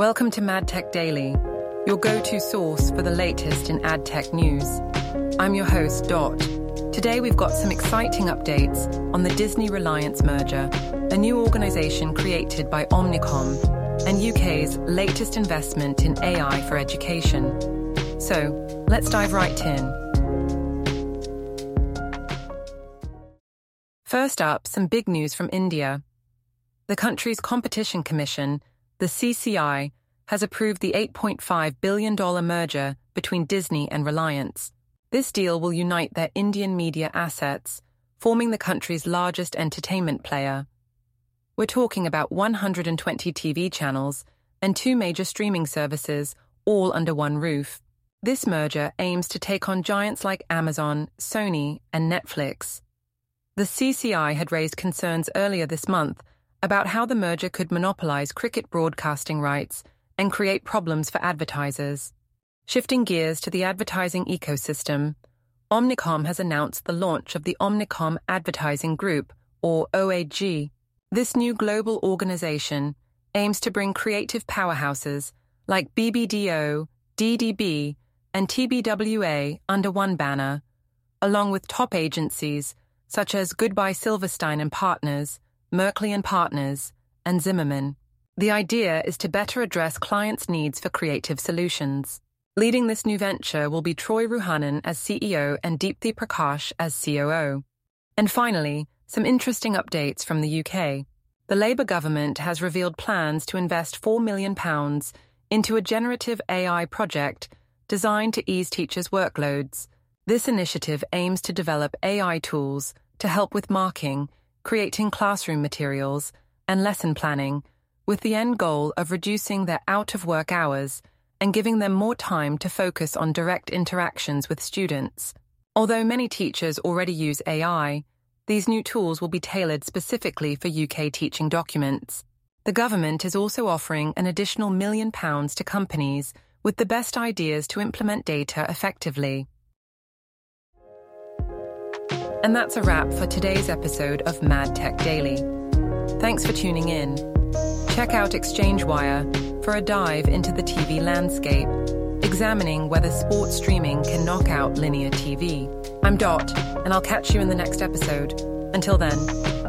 Welcome to MadTech Daily, your go-to source for the latest in ad tech news. I'm your host, Dot. Today we've got some exciting updates on the Disney-Reliance merger, a new organisation created by Omnicom, and UK's latest investment in AI for education. So, let's dive right in. First up, some big news from India. The country's Competition Commission, the CCI, has approved the $8.5 billion merger between Disney and Reliance. This deal will unite their Indian media assets, forming the country's largest entertainment player. We're talking about 120 TV channels and 2 major streaming services, all under one roof. This merger aims to take on giants like Amazon, Sony, and Netflix. The CCI had raised concerns earlier this month about how the merger could monopolize cricket broadcasting rights and create problems for advertisers. Shifting gears to the advertising ecosystem, Omnicom has announced the launch of the Omnicom Advertising Group, or OAG. This new global organization aims to bring creative powerhouses like BBDO, DDB, and TBWA under one banner, along with top agencies such as Goodbye Silverstein and Partners, Merkley and Partners, and Zimmerman. The idea is to better address clients' needs for creative solutions. Leading this new venture will be Troy Ruhanan as CEO and Deepthi Prakash as COO. And finally, some interesting updates from the UK. The Labour government has revealed plans to invest £4 million into a generative AI project designed to ease teachers' workloads. This initiative aims to develop AI tools to help with marking, creating classroom materials, and lesson planning, with the end goal of reducing their out-of-work hours and giving them more time to focus on direct interactions with students. Although many teachers already use AI, these new tools will be tailored specifically for UK teaching documents. The government is also offering an additional £1 million to companies with the best ideas to implement data effectively. And that's a wrap for today's episode of MadTech Daily. Thanks for tuning in. Check out ExchangeWire for a dive into the TV landscape, examining whether sports streaming can knock out linear TV. I'm Dot, and I'll catch you in the next episode. Until then,